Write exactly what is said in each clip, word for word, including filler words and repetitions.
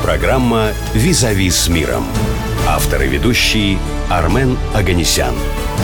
Программа «Визави с миром». Автор и ведущий Армен Оганесян.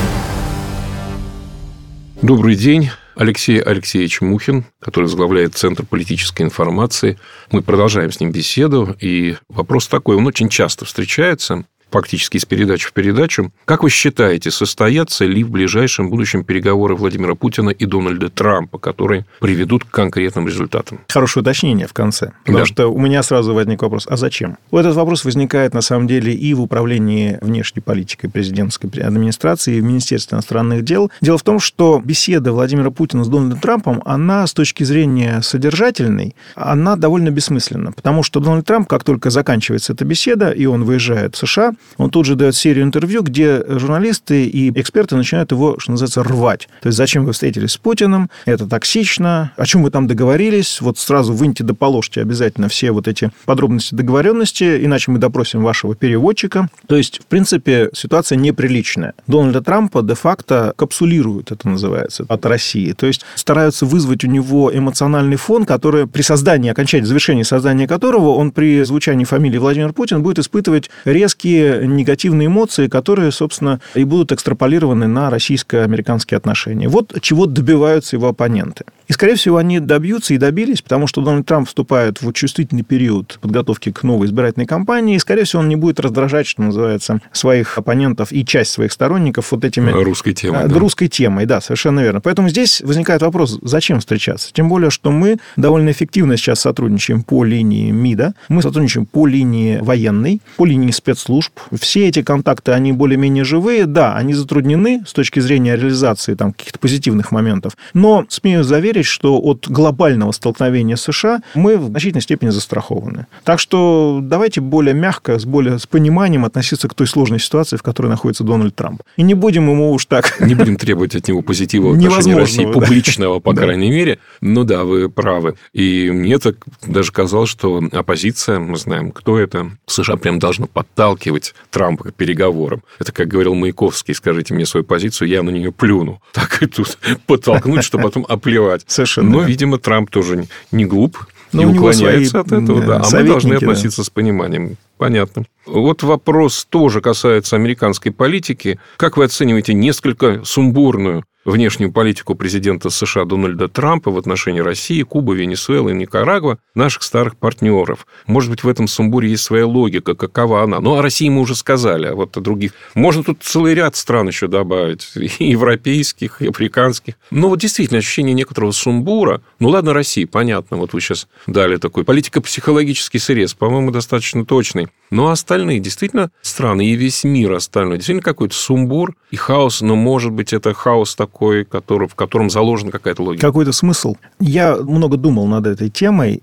Добрый день. Алексей Алексеевич Мухин, который возглавляет Центр политической информации. Мы продолжаем с ним беседу. И вопрос такой, он очень часто встречается, фактически из передачи в передачу. Как вы считаете, состоятся ли в ближайшем будущем переговоры Владимира Путина и Дональда Трампа, которые приведут к конкретным результатам? Хорошее уточнение в конце. Потому да. что у меня сразу возник вопрос, а зачем? Этот вопрос возникает, на самом деле, и в управлении внешней политикой президентской администрации, и в Министерстве иностранных дел. Дело в том, что беседа Владимира Путина с Дональдом Трампом, она с точки зрения содержательной, она довольно бессмысленна. Потому что Дональд Трамп, как только заканчивается эта беседа, и он выезжает в США, он тут же дает серию интервью, где журналисты и эксперты начинают его, что называется, рвать. То есть, зачем вы встретились с Путиным? Это токсично. О чем вы там договорились? Вот сразу выньте да положьте обязательно все вот эти подробности договоренности, иначе мы допросим вашего переводчика. То есть, в принципе, ситуация неприличная. Дональда Трампа де-факто капсулируют, это называется, от России. То есть, стараются вызвать у него эмоциональный фон, который при создании, окончательном завершении создания которого он при звучании фамилии Владимир Путин будет испытывать резкие негативные эмоции, которые, собственно, и будут экстраполированы на российско-американские отношения. Вот чего добиваются его оппоненты. И, скорее всего, они добьются и добились, потому что Дональд Трамп вступает в чувствительный период подготовки к новой избирательной кампании, и, скорее всего, он не будет раздражать, что называется, своих оппонентов и часть своих сторонников вот этими... Русской темой. Да. Русской темой, да, совершенно верно. Поэтому здесь возникает вопрос, зачем встречаться? Тем более, что мы довольно эффективно сейчас сотрудничаем по линии МИДа, мы сотрудничаем по линии военной, по линии спецслужб. Все эти контакты, они более-менее живые, да, они затруднены с точки зрения реализации там, каких-то позитивных моментов, но смею заверить, что от глобального столкновения с США мы в значительной степени застрахованы. Так что давайте более мягко, с более с пониманием относиться к той сложной ситуации, в которой находится Дональд Трамп. И не будем ему уж так... Не будем требовать от него позитива в отношении России, да. Публичного, по да. крайней мере. Ну да, вы правы. И мне так даже казалось, что оппозиция, мы знаем, кто это, США прям должна подталкивать Трампа к переговорам. Это, как говорил Маяковский, скажите мне свою позицию, я на нее плюну. Так и тут подтолкнуть, чтобы потом оплевать. Совершенно. Но, видимо, Трамп тоже не глуп, не уклоняется от этого. Да. А мы должны относиться да. с пониманием. Понятно. Вот вопрос тоже касается американской политики. Как вы оцениваете несколько сумбурную внешнюю политику президента США Дональда Трампа в отношении России, Кубы, Венесуэлы и Никарагуа, наших старых партнеров? Может быть, в этом сумбуре есть своя логика, какова она? Ну, о России мы уже сказали, а вот о других... Можно тут целый ряд стран еще добавить, и европейских, и африканских. Но вот действительно ощущение некоторого сумбура. Ну, ладно, Россия, понятно, вот вы сейчас дали такой политико-психологический срез, по-моему, достаточно точный. Но остальные, действительно, страны и весь мир остальной, действительно какой-то сумбур и хаос, но, может быть, это хаос такой, который, в котором заложена какая-то логика. Какой-то смысл. Я много думал над этой темой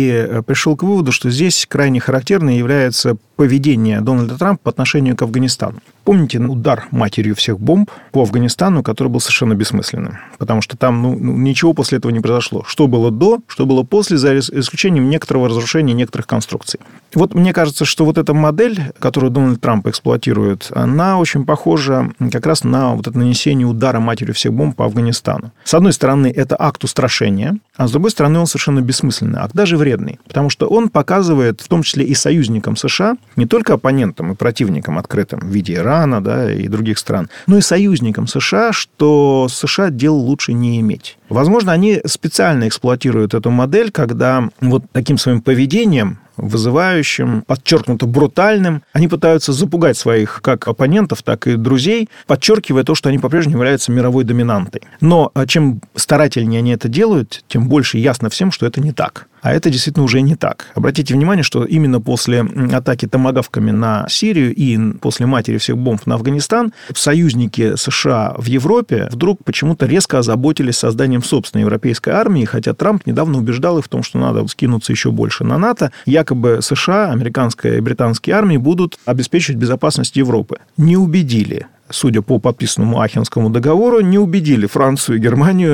и пришел к выводу, что здесь крайне характерно является поведение Дональда Трампа по отношению к Афганистану. Помните удар матерью всех бомб по Афганистану, который был совершенно бессмысленным? Потому что там ну, ничего после этого не произошло. Что было до, что было после, за исключением некоторого разрушения некоторых конструкций. Вот мне кажется, что вот эта модель, которую Дональд Трамп эксплуатирует, она очень похожа как раз на вот это нанесение удара матерью всех бомб по Афганистану. С одной стороны, это акт устрашения, а с другой стороны, он совершенно бессмысленный, акт даже вредный. Потому что он показывает, в том числе и союзникам США, не только оппонентам и противникам открытым в виде Ирана, да, и других стран, но и союзникам США, что США дел лучше не иметь. Возможно, они специально эксплуатируют эту модель, когда вот таким своим поведением, вызывающим, подчеркнуто брутальным, они пытаются запугать своих как оппонентов, так и друзей, подчеркивая то, что они по-прежнему являются мировой доминантой. Но чем старательнее они это делают, тем больше ясно всем, что это не так. А это действительно уже не так. Обратите внимание, что именно после атаки томагавками на Сирию и после матери всех бомб на Афганистан союзники США в Европе вдруг почему-то резко озаботились созданием собственной европейской армии, хотя Трамп недавно убеждал их в том, что надо скинуться еще больше на НАТО. Якобы США, американская и британские армии будут обеспечивать безопасность Европы. Не убедили. Судя по подписанному Ахенскому договору, не убедили Францию и Германию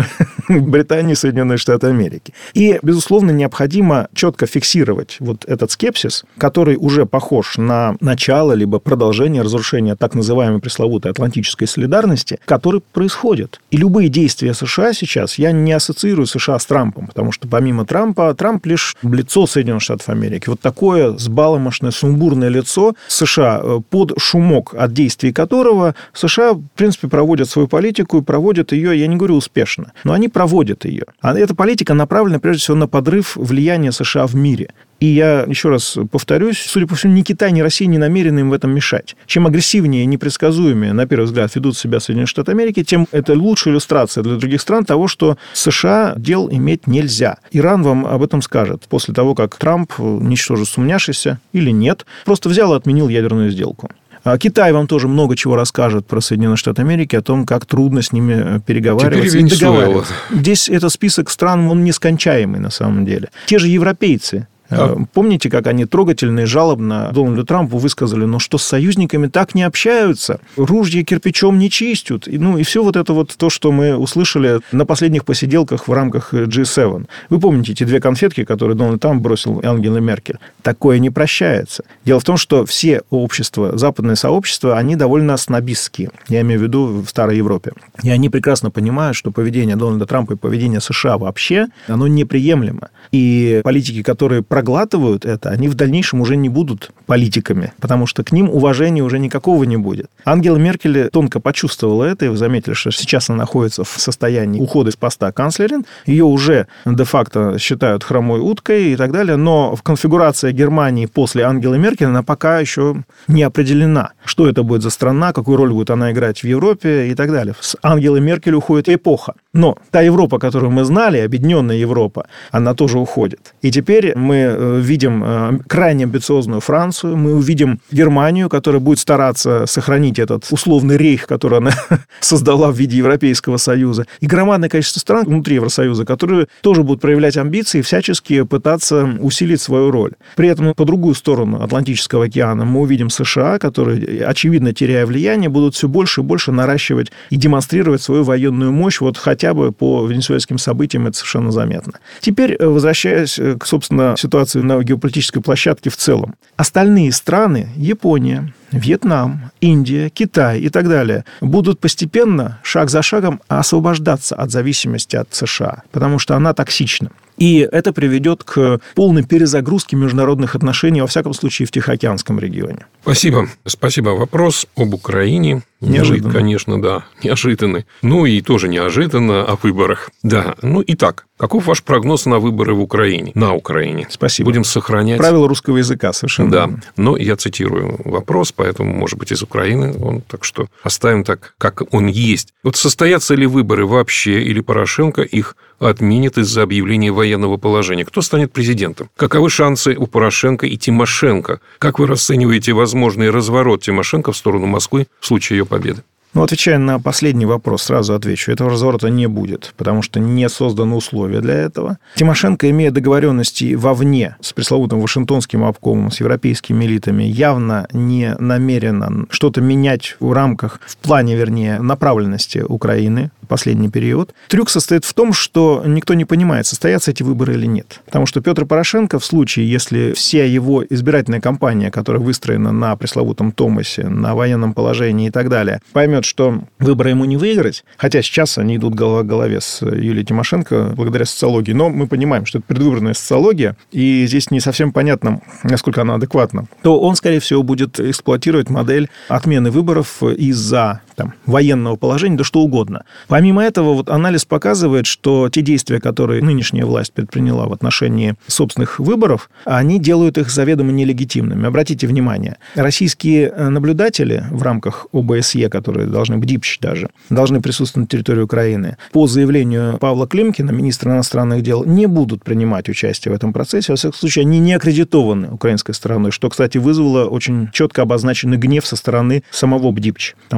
Британии и Соединенные Штаты Америки. И, безусловно, необходимо четко фиксировать вот этот скепсис, который уже похож на начало либо продолжение разрушения так называемой пресловутой атлантической солидарности, который происходит. И любые действия США сейчас, я не ассоциирую США с Трампом, потому что помимо Трампа, Трамп лишь лицо Соединенных Штатов Америки. Вот такое взбаломошное, сумбурное лицо США, под шумок от действий которого США, в принципе, проводят свою политику и проводят ее, я не говорю успешно, но они проводят ее. А эта политика направлена, прежде всего, на подрыв влияния США в мире. И я еще раз повторюсь, судя по всему, ни Китай, ни Россия не намерены им в этом мешать. Чем агрессивнее и непредсказуемее, на первый взгляд, ведут себя Соединенные Штаты Америки, тем это лучшая иллюстрация для других стран того, что США дел иметь нельзя. Иран вам об этом скажет после того, как Трамп, ничтоже сумняшися или нет, просто взял и отменил ядерную сделку. Китай вам тоже много чего расскажет про Соединенные Штаты Америки, о том, как трудно с ними переговариваться и договариваться. Здесь этот список стран, он нескончаемый на самом деле. Те же европейцы. Да. Помните, как они трогательно и жалобно Дональду Трампу высказали, ну что с союзниками так не общаются, ружья кирпичом не чистят, и, ну и все вот это вот то, что мы услышали на последних посиделках в рамках джи семь. Вы помните эти две конфетки, которые Дональд Трамп бросил Ангеле Меркель? Такое не прощается. Дело в том, что все общества, западные сообщества, они довольно снобистские, я имею в виду в Старой Европе. И они прекрасно понимают, что поведение Дональда Трампа и поведение США вообще, оно неприемлемо. И политики, которые проглатывают это, они в дальнейшем уже не будут политиками, потому что к ним уважения уже никакого не будет. Ангела Меркель тонко почувствовала это, и вы заметили, что сейчас она находится в состоянии ухода из поста канцлерин. Ее уже де-факто считают хромой уткой и так далее, но в конфигурации Германии после Ангелы Меркель она пока еще не определена. Что это будет за страна, какую роль будет она играть в Европе и так далее. С Ангелой Меркель уходит эпоха. Но та Европа, которую мы знали, объединенная Европа, она тоже уходит. И теперь мы видим крайне амбициозную Францию, мы увидим Германию, которая будет стараться сохранить этот условный рейх, который она создала в виде Европейского Союза, и громадное количество стран внутри Евросоюза, которые тоже будут проявлять амбиции и всячески пытаться усилить свою роль. При этом по другую сторону Атлантического океана мы увидим США, которые, очевидно, теряя влияние, будут все больше и больше наращивать и демонстрировать свою военную мощь, вот хотя бы по венесуэльским событиям это совершенно заметно. Теперь, возвращаясь к, собственно, ситуации на геополитической площадке в целом. Остальные страны, Япония, Вьетнам, Индия, Китай и так далее, будут постепенно, шаг за шагом, освобождаться от зависимости от США, потому что она токсична. И это приведет к полной перезагрузке международных отношений, во всяком случае, в Тихоокеанском регионе. Спасибо. Спасибо. Вопрос об Украине. Неожиданно. Ну, конечно, да, неожиданный. Ну, и тоже неожиданно о выборах. Да, ну, итак, каков ваш прогноз на выборы в Украине, на Украине? Спасибо. Будем сохранять... Правила русского языка совершенно. Да, но я цитирую вопрос, поэтому, может быть, из Украины, он, так что оставим так, как он есть. Вот состоятся ли выборы вообще, или Порошенко их отменит из-за объявления военного положения? Кто станет президентом? Каковы шансы у Порошенко и Тимошенко? Как вы расцениваете возможный разворот Тимошенко в сторону Москвы в случае ее победы? Ну, отвечая на последний вопрос, сразу отвечу. Этого разворота не будет, потому что не созданы условия для этого. Тимошенко, имея договоренности вовне с пресловутым Вашингтонским обкомом, с европейскими элитами, явно не намерена что-то менять в рамках, в плане, вернее, направленности Украины в последний период. Трюк состоит в том, что никто не понимает, состоятся эти выборы или нет. Потому что Петр Порошенко в случае, если вся его избирательная кампания, которая выстроена на пресловутом Томасе, на военном положении и так далее, поймет, что выборы ему не выиграть, хотя сейчас они идут голова к голове с Юлией Тимошенко благодаря социологии, но мы понимаем, что это предвыборная социология, и здесь не совсем понятно, насколько она адекватна, то он, скорее всего, будет эксплуатировать модель отмены выборов из-за там, военного положения, да что угодно. Помимо этого, вот анализ показывает, что те действия, которые нынешняя власть предприняла в отношении собственных выборов, они делают их заведомо нелегитимными. Обратите внимание, российские наблюдатели в рамках о бэ эс е, которые должны, БДИПЧ даже, должны присутствовать на территории Украины, по заявлению Павла Климкина, министра иностранных дел, не будут принимать участие в этом процессе. Во всяком случае, они не аккредитованы украинской стороной, что, кстати, вызвало очень четко обозначенный гнев со стороны самого БДИПЧ, потому что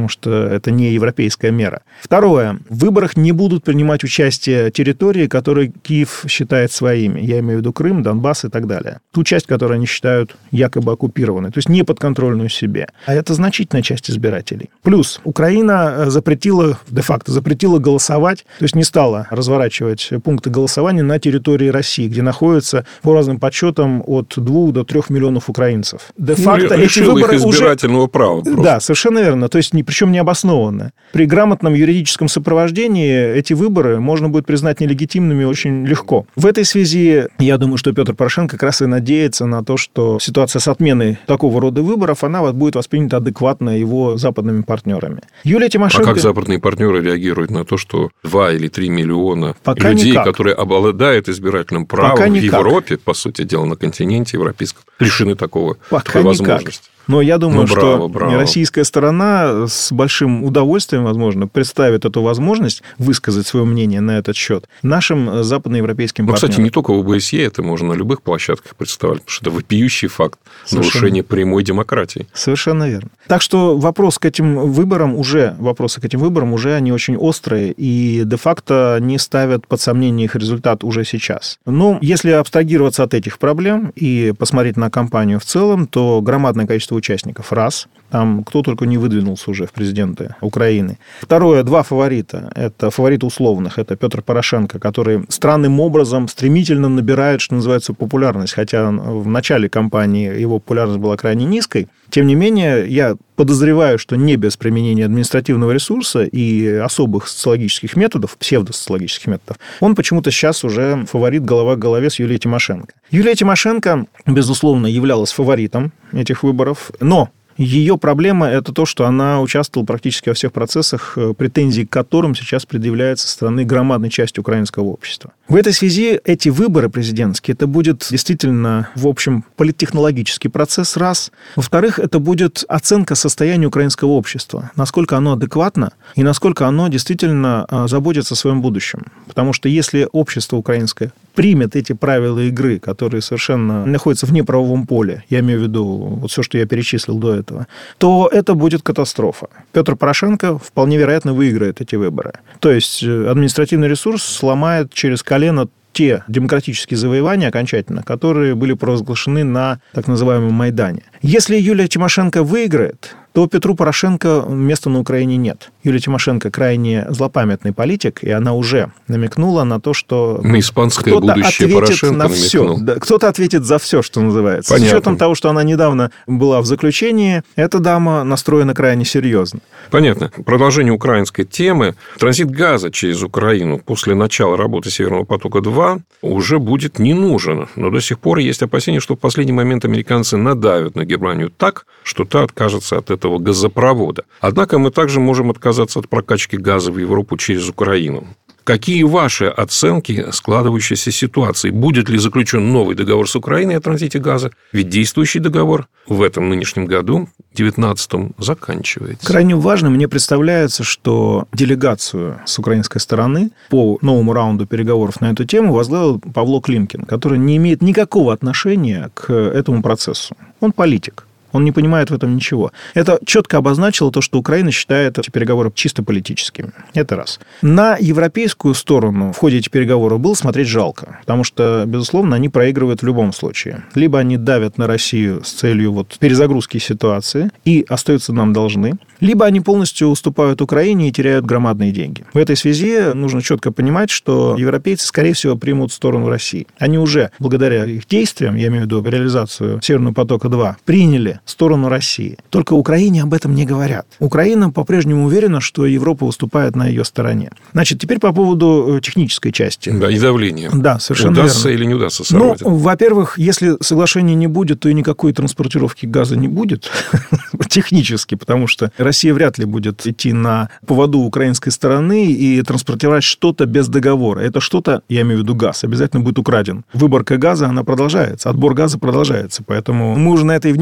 это не европейская мера. Второе. В выборах не будут принимать участие территории, которые Киев считает своими. Я имею в виду Крым, Донбасс и так далее. Ту часть, которую они считают якобы оккупированной, то есть неподконтрольную себе. А это значительная часть избирателей. Плюс Украина запретила, де-факто запретила голосовать, то есть не стала разворачивать пункты голосования на территории России, где находится, по разным подсчетам, от двух до трех миллионов украинцев. Де-факто ну, эти выборы их избирательного уже... права. Просто. Да, совершенно верно. То есть, причем необоснованно. При грамотном юридическом сопровождении эти выборы можно будет признать нелегитимными очень легко. В этой связи, я думаю, что Петр Порошенко как раз и надеется на то, что ситуация с отменой такого рода выборов, она будет воспринята адекватно его западными партнерами. Юлия Тимошенко... А как западные партнеры реагируют на то, что два или три миллиона Пока людей, никак. которые обладают избирательным правом Пока в никак. Европе, по сути дела, на континенте европейском, лишены такого, Пока такой никак. возможности? Но я думаю, ну, браво, что браво. российская сторона с большим удовольствием, возможно, представит эту возможность высказать свое мнение на этот счет нашим западноевропейским ну, партнерам. Кстати, не только в ОБСЕ, это можно на любых площадках представить, потому что это вопиющий факт нарушения прямой демократии. Совершенно верно. Так что вопрос к этим выборам уже, вопросы к этим выборам уже они очень острые и де-факто не ставят под сомнение их результат уже сейчас. Но если абстрагироваться от этих проблем и посмотреть на кампанию в целом, то громадное количество участников. Раз. Там кто только не выдвинулся уже в президенты Украины. Второе. Два фаворита. Это фавориты условных. Это Петр Порошенко, который странным образом стремительно набирает, что называется, популярность. Хотя в начале кампании его популярность была крайне низкой. Тем не менее, я подозреваю, что не без применения административного ресурса и особых социологических методов, псевдосоциологических методов, он почему-то сейчас уже фаворит голова к голове с Юлией Тимошенко. Юлия Тимошенко, безусловно, являлась фаворитом этих выборов, но ее проблема – это то, что она участвовала практически во всех процессах, претензий к которым сейчас предъявляются со стороны громадной части украинского общества. В этой связи эти выборы президентские – это будет действительно, в общем, политтехнологический процесс, раз. Во-вторых, это будет оценка состояния украинского общества, насколько оно адекватно и насколько оно действительно заботится о своем будущем. Потому что если общество украинское примет эти правила игры, которые совершенно находятся вне правовом поле, я имею в виду вот все, что я перечислил до этого, то это будет катастрофа. Петр Порошенко вполне вероятно выиграет эти выборы. То есть административный ресурс сломает через колено те демократические завоевания окончательно, которые были провозглашены на так называемом Майдане. Если Юлия Тимошенко выиграет, то Петру Порошенко места на Украине нет. Юлия Тимошенко крайне злопамятный политик, и она уже намекнула на то, что на испанское будущее Порошенко на все. Да, кто-то ответит за все, что называется. Понятно. С учетом того, что она недавно была в заключении, эта дама настроена крайне серьезно. Понятно. Продолжение украинской темы. Транзит газа через Украину после начала работы Северного потока-два уже будет не нужен. Но до сих пор есть опасения, что в последний момент американцы надавят на Германию так, что та откажется от этого газопровода. Однако мы также можем отказаться от прокачки газа в Европу через Украину. Какие ваши оценки складывающейся ситуации? Будет ли заключен новый договор с Украиной о транзите газа? Ведь действующий договор в этом нынешнем году, девятнадцатом, заканчивается. Крайне важно, мне представляется, что делегацию с украинской стороны по новому раунду переговоров на эту тему возглавил Павло Климкин, который не имеет никакого отношения к этому процессу. Он политик. Он не понимает в этом ничего. Это четко обозначило то, что Украина считает эти переговоры чисто политическими. Это раз. На европейскую сторону в ходе этих переговоров было смотреть жалко, потому что, безусловно, они проигрывают в любом случае. Либо они давят на Россию с целью вот перезагрузки ситуации и остаются нам должны, либо они полностью уступают Украине и теряют громадные деньги. В этой связи нужно четко понимать, что европейцы, скорее всего, примут сторону России. Они уже, благодаря их действиям, я имею в виду реализацию Северного потока-два, приняли сторону России. Только Украине об этом не говорят. Украина по-прежнему уверена, что Европа выступает на ее стороне. Значит, теперь по поводу технической части. Да, и давления. Да, совершенно удастся верно. Или не удастся сорвать? Ну, во-первых, если соглашения не будет, то и никакой транспортировки газа не будет технически, потому что Россия вряд ли будет идти на поводу украинской стороны и транспортировать что-то без договора. Это что-то, я имею в виду газ, обязательно будет украден. Выборка газа, она продолжается, отбор газа продолжается, поэтому мы уже на это и внимать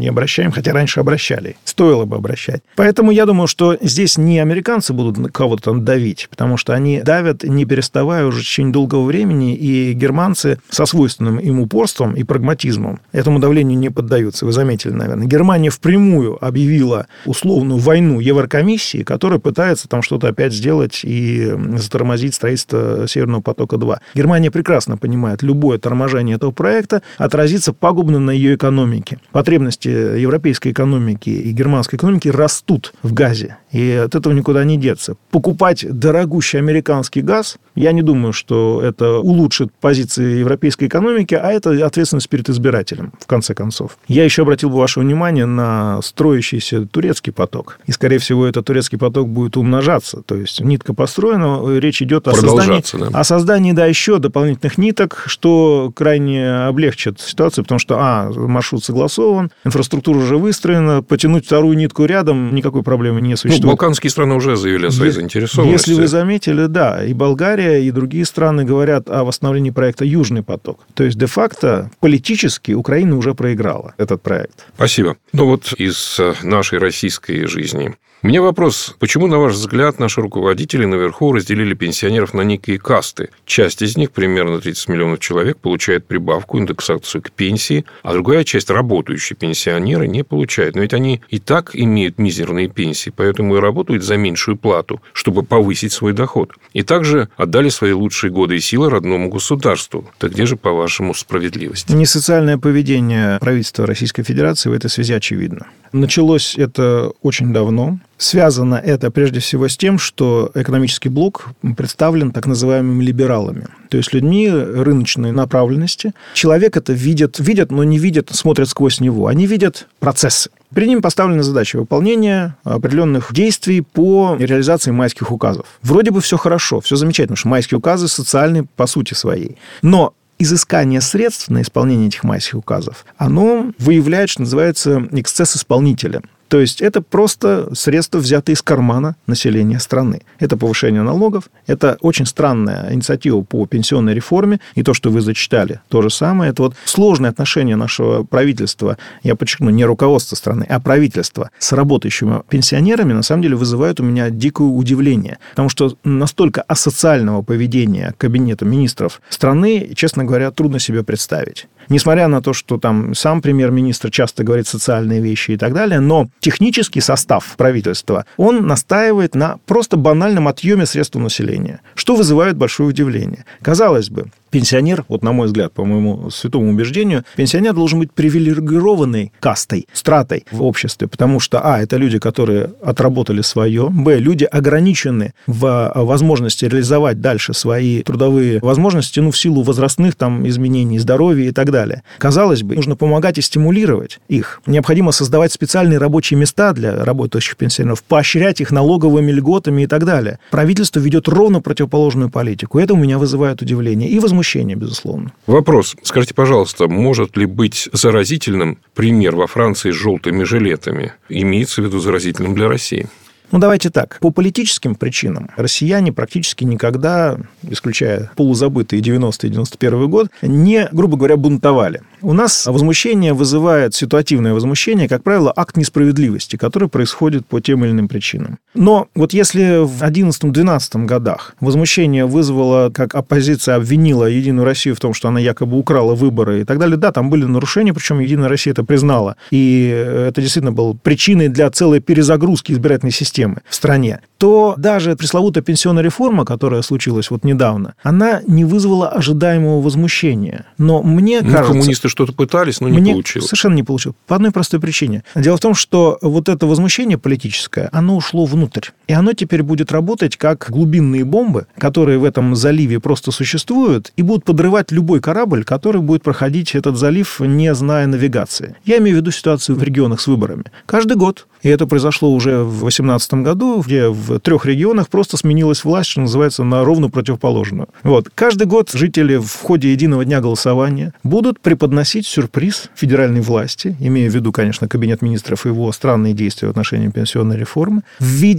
не обращаем, хотя раньше обращали. Стоило бы обращать. Поэтому я думаю, что здесь не американцы будут на кого-то там давить, потому что они давят, не переставая уже в течение долгого времени, и германцы со свойственным им упорством и прагматизмом этому давлению не поддаются. Вы заметили, наверное. Германия впрямую объявила условную войну Еврокомиссии, которая пытается там что-то опять сделать и затормозить строительство Северного потока-два. Германия прекрасно понимает, любое торможение этого проекта отразится пагубно на ее экономике. Потребности европейской экономики и германской экономики растут в газе, и от этого никуда не деться. Покупать дорогущий американский газ, я не думаю, что это улучшит позиции европейской экономики, а это ответственность перед избирателем, в конце концов. Я еще обратил бы ваше внимание на строящийся турецкий поток. И, скорее всего, этот турецкий поток будет умножаться. То есть нитка построена, речь идет о создании, да. о создании, да, еще дополнительных ниток, что крайне облегчит ситуацию, потому что, а, маршрут согласован, инфраструктура уже выстроена, потянуть вторую нитку рядом никакой проблемы не существует. Ну, балканские страны уже заявили о своей е- заинтересованности. Если вы заметили, да, и Болгария, и другие страны говорят о восстановлении проекта «Южный поток». То есть, де-факто, политически Украина уже проиграла этот проект. Спасибо. Ну, вот из нашей российской жизни. У меня вопрос. Почему, на ваш взгляд, наши руководители наверху разделили пенсионеров на некие касты? Часть из них, примерно тридцать миллионов человек, получает прибавку, индексацию к пенсии, а другая часть, работающие пенсионеры, не получает. Но ведь они и так имеют мизерные пенсии, поэтому и работают за меньшую плату, чтобы повысить свой доход. И также отдали свои лучшие годы и силы родному государству. Так где же, по-вашему, справедливость? Несоциальное поведение правительства Российской Федерации в этой связи очевидно. Началось это очень давно. Связано это прежде всего с тем, что экономический блок представлен так называемыми либералами, то есть людьми рыночной направленности. Человек это видит, видят, но не видят, смотрят сквозь него. Они видят процессы. Перед ним поставлена задача выполнения определенных действий по реализации майских указов. Вроде бы все хорошо, все замечательно, потому что майские указы социальны по сути своей. Но изыскание средств на исполнение этих майских указов, оно выявляет, что называется, эксцесс исполнителя. То есть это просто средства, взятые из кармана населения страны. Это повышение налогов, это очень странная инициатива по пенсионной реформе, и то, что вы зачитали, то же самое. Это вот сложное отношение нашего правительства, я подчеркну, не руководства страны, а правительства с работающими пенсионерами, на самом деле вызывает у меня дикое удивление, потому что настолько асоциального поведения Кабинета министров страны, честно говоря, трудно себе представить. Несмотря на то, что там сам премьер-министр часто говорит социальные вещи и так далее, но технический состав правительства, он настаивает на просто банальном отъеме средств населения, что вызывает большое удивление. Казалось бы, пенсионер, вот на мой взгляд, по моему святому убеждению, пенсионер должен быть привилегированной кастой, стратой в обществе, потому что, а, это люди, которые отработали свое, б, люди ограничены в возможности реализовать дальше свои трудовые возможности, ну, в силу возрастных там изменений здоровья и так далее. Казалось бы, нужно помогать и стимулировать их. Необходимо создавать специальные рабочие места для работающих пенсионеров, поощрять их налоговыми льготами и так далее. Правительство ведет ровно противоположную политику. Это у меня вызывает удивление и возмущение, безусловно. Вопрос. Скажите, пожалуйста, может ли быть заразительным пример во Франции с желтыми жилетами? Имеется в виду заразительным для России? Ну, давайте так. По политическим причинам россияне практически никогда, исключая полузабытые девяностые и девяносто первый год, не, грубо говоря, бунтовали. У нас возмущение вызывает, ситуативное возмущение, как правило, акт несправедливости, который происходит по тем или иным причинам. Но вот если в одиннадцатом-двенадцатом годах возмущение вызвало, как оппозиция обвинила Единую Россию в том, что она якобы украла выборы и так далее, да, там были нарушения, причем Единая Россия это признала. И это действительно было причиной для целой перезагрузки избирательной системы в стране, то даже пресловутая пенсионная реформа, которая случилась вот недавно, она не вызвала ожидаемого возмущения. Но мне ну, кажется... коммунисты что-то пытались, но не мне получилось. Совершенно не получилось. По одной простой причине. Дело в том, что вот это возмущение политическое, оно ушло внутрь. И оно теперь будет работать как глубинные бомбы, которые в этом заливе просто существуют, и будут подрывать любой корабль, который будет проходить этот залив, не зная навигации. Я имею в виду ситуацию в регионах с выборами. Каждый год, и это произошло уже в две тысячи восемнадцатом году, где в трех регионах просто сменилась власть, что называется, на ровно противоположную. Вот. Каждый год жители в ходе единого дня голосования будут преподносить сюрприз федеральной власти, имея в виду, конечно, Кабинет министров и его странные действия в отношении пенсионной реформы, в виде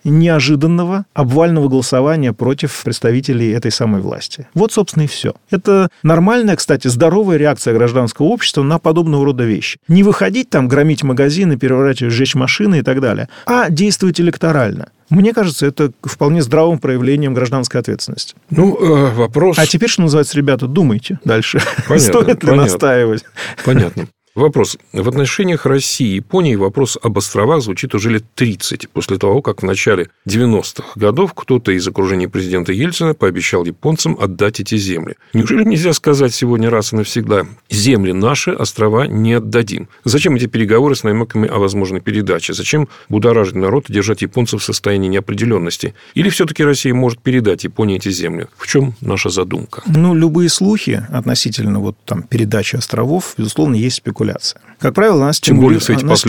неожиданного обвального голосования против представителей этой самой власти. Вот, собственно, и все. Это нормальная, кстати, здоровая реакция гражданского общества на подобного рода вещи. Не выходить там, громить магазины, переворачивать, сжечь машины и так далее, а действовать электорально. Мне кажется, это вполне здравым проявлением гражданской ответственности. Ну, э, вопрос... А теперь, что называется, ребята, думайте дальше. Понятно, Стоит ли понятно. настаивать? Понятно. Вопрос. В отношениях России и Японии вопрос об островах звучит уже лет тридцать, после того, как в начале девяностых годов кто-то из окружения президента Ельцина пообещал японцам отдать эти земли. Неужели нельзя сказать сегодня раз и навсегда: земли наши, острова не отдадим? Зачем эти переговоры с намеками о возможной передаче? Зачем будоражить народ и держать японцев в состоянии неопределенности? Или все-таки Россия может передать Японии эти земли? В чем наша задумка? Ну, любые слухи относительно вот, там, передачи островов, безусловно, есть спекуляция. Как правило, она стимулируется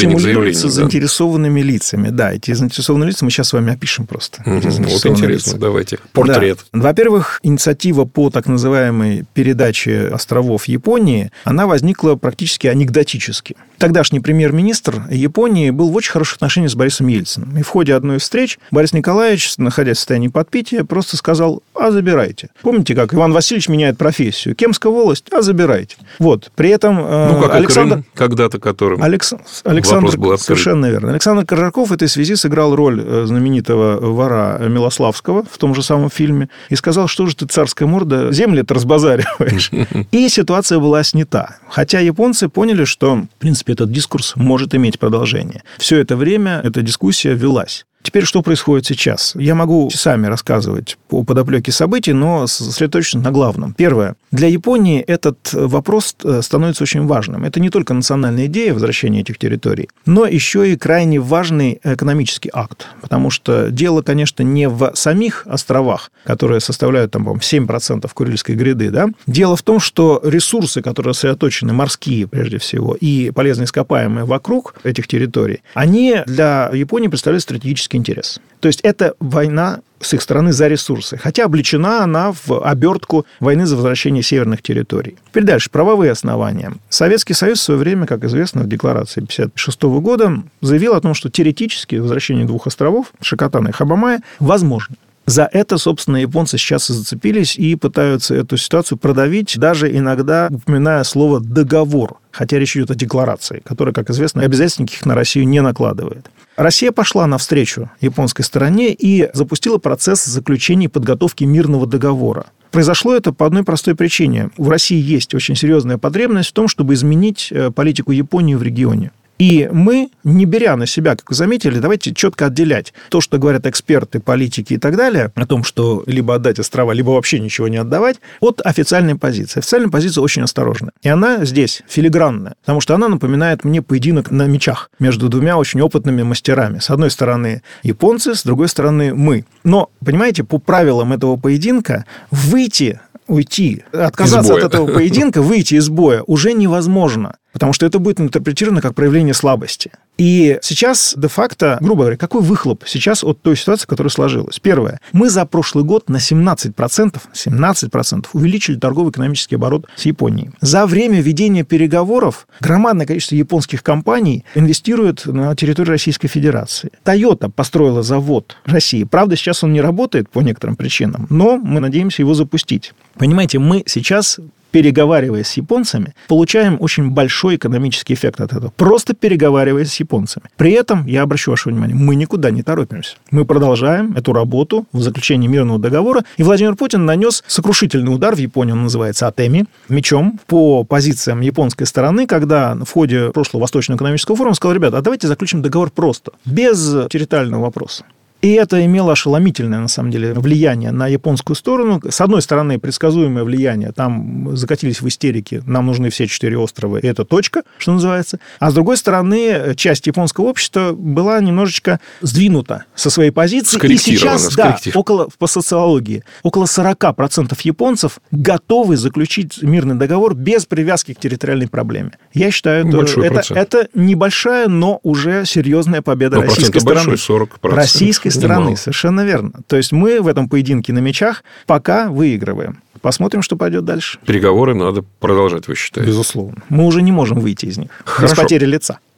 да? заинтересованными лицами. Да, эти заинтересованные лица мы сейчас с вами опишем просто. Угу, вот интересно, лица. Давайте. Портрет. Да. Во-первых, инициатива по так называемой передаче островов Японии, она возникла практически анекдотически. Тогдашний премьер-министр Японии был в очень хороших отношениях с Борисом Ельциным. И в ходе одной из встреч Борис Николаевич, находясь в состоянии подпития, просто сказал: а забирайте. Помните, как Иван Васильевич меняет профессию? Кемская волость? А забирайте. Вот. При этом ну, как Александр... Крым, когда-то которым Алекс... Александр... был Совершенно верно. Александр Коржаков в этой связи сыграл роль знаменитого вора Милославского в том же самом фильме и сказал: что же ты, царская морда, земли-то разбазариваешь. И ситуация была снята. Хотя японцы поняли, что, в принципе, этот дискурс может иметь продолжение. Все это время эта дискуссия велась. Теперь что происходит сейчас? Я могу часами рассказывать по подоплеке событий, но сосредоточиться на главном. Первое. Для Японии этот вопрос становится очень важным. Это не только национальная идея возвращения этих территорий, но еще и крайне важный экономический акт. Потому что дело, конечно, не в самих островах, которые составляют, там, по-моему, семь процентов Курильской гряды. Да? Дело в том, что ресурсы, которые сосредоточены, морские прежде всего, и полезные ископаемые вокруг этих территорий, они для Японии представляют стратегический интерес. То есть это война с их стороны за ресурсы, хотя облечена она в обертку войны за возвращение северных территорий. Теперь дальше. Правовые основания. Советский Союз в свое время, как известно, в декларации тысяча девятьсот пятьдесят шестого года заявил о том, что теоретически возвращение двух островов, Шикотана и Хабамая, возможно. За это, собственно, японцы сейчас и зацепились и пытаются эту ситуацию продавить, даже иногда упоминая слово «договор», хотя речь идет о декларации, которая, как известно, обязательств никаких на Россию не накладывает. Россия пошла навстречу японской стороне и запустила процесс заключения и подготовки мирного договора. Произошло это по одной простой причине. У России есть очень серьезная потребность в том, чтобы изменить политику Японии в регионе. И мы, не беря на себя, как вы заметили, давайте четко отделять то, что говорят эксперты, политики и так далее, о том, что либо отдать острова, либо вообще ничего не отдавать, от официальной позиции. Официальная позиция очень осторожная. И она здесь филигранная, потому что она напоминает мне поединок на мечах между двумя очень опытными мастерами. С одной стороны японцы, с другой стороны мы. Но, понимаете, по правилам этого поединка выйти... уйти, отказаться от этого поединка, выйти из боя уже невозможно, потому что это будет интерпретировано как проявление слабости. И сейчас, де-факто, грубо говоря, какой выхлоп сейчас от той ситуации, которая сложилась? Первое. Мы за прошлый год на семнадцать процентов, семнадцать процентов увеличили торгово-экономический оборот с Японией. За время ведения переговоров громадное количество японских компаний инвестирует на территорию Российской Федерации. Toyota построила завод в России. Правда, сейчас он не работает по некоторым причинам, но мы надеемся его запустить. Понимаете, мы сейчас, переговариваясь с японцами, получаем очень большой экономический эффект от этого. Просто переговариваясь с японцами. При этом, я обращу ваше внимание, мы никуда не торопимся. Мы продолжаем эту работу в заключении мирного договора. И Владимир Путин нанес сокрушительный удар, в Японии он называется атеми, мечом по позициям японской стороны, когда в ходе прошлого Восточного экономического форума сказал: ребята, а давайте заключим договор просто, без территориального вопроса. И это имело ошеломительное, на самом деле, влияние на японскую сторону. С одной стороны, предсказуемое влияние. Там закатились в истерике. Нам нужны все четыре острова. И это точка, что называется. А с другой стороны, часть японского общества была немножечко сдвинута со своей позиции. И сейчас, да, около, по социологии, около сорок процентов японцев готовы заключить мирный договор без привязки к территориальной проблеме. Я считаю, это, это, это небольшая, но уже серьезная победа но российской стороны. Большой, сорок процентов. Российской стороны, немало. Совершенно верно. То есть мы в этом поединке на мечах пока выигрываем. Посмотрим, что пойдет дальше. Переговоры надо продолжать, вы считаете? Безусловно. Мы уже не можем выйти из них. Хорошо. Без потери лица.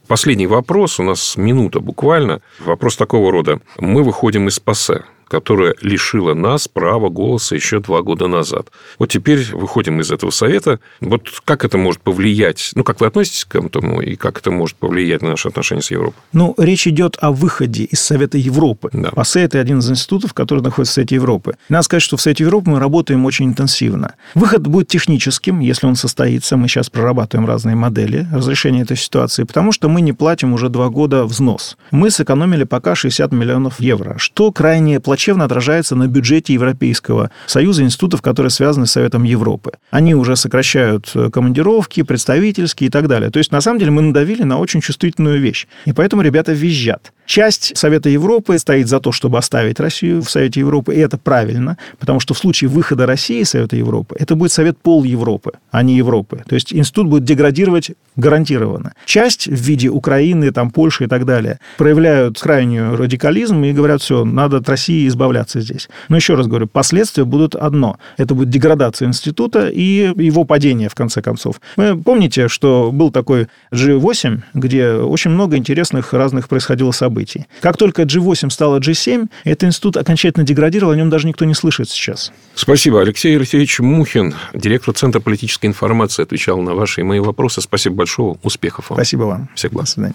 Последний вопрос, у нас минута буквально. Вопрос такого рода. Мы выходим из ПАСЕ, которая лишила нас права голоса еще два года назад. Вот теперь выходим из этого совета. Вот как это может повлиять? Ну, как вы относитесь к этому, и как это может повлиять на наши отношения с Европой? Ну, речь идет о выходе из Совета Европы. Да. ПАСЕ – это один из институтов, который находится в Совете Европы. Надо сказать, что в Совете Европы мы работаем очень интенсивно. Выход будет техническим, если он состоится. Мы сейчас прорабатываем разные модели разрешения этой ситуации, потому что мы не платим уже два года взнос. Мы сэкономили пока шестьдесят миллионов евро, что крайне плачевно плачевно отражается на бюджете Европейского Союза институтов, которые связаны с Советом Европы. Они уже сокращают командировки, представительские и так далее. То есть, на самом деле, мы надавили на очень чувствительную вещь. И поэтому ребята визжат. Часть Совета Европы стоит за то, чтобы оставить Россию в Совете Европы, и это правильно, потому что в случае выхода России из Совета Европы это будет Совет пол Европы, а не Европы. То есть институт будет деградировать гарантированно. Часть в виде Украины, там, Польши и так далее проявляют крайнюю радикализм и говорят, все, надо от России избавляться здесь. Но еще раз говорю, последствия будут одно. Это будет деградация института и его падение, в конце концов. Вы помните, что был такой джи восемь, где очень много интересных разных происходило событий. Как только джи восемь стало джи семь, этот институт окончательно деградировал, о нем даже никто не слышит сейчас. Спасибо. Алексей Алексеевич Мухин, директор Центра политической информации, отвечал на ваши и мои вопросы. Спасибо большое. Успехов вам. Спасибо вам. Всех благ. До свидания.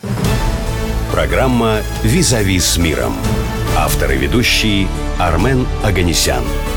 Программа «Визави с миром». Автор и ведущий Армен Оганесян.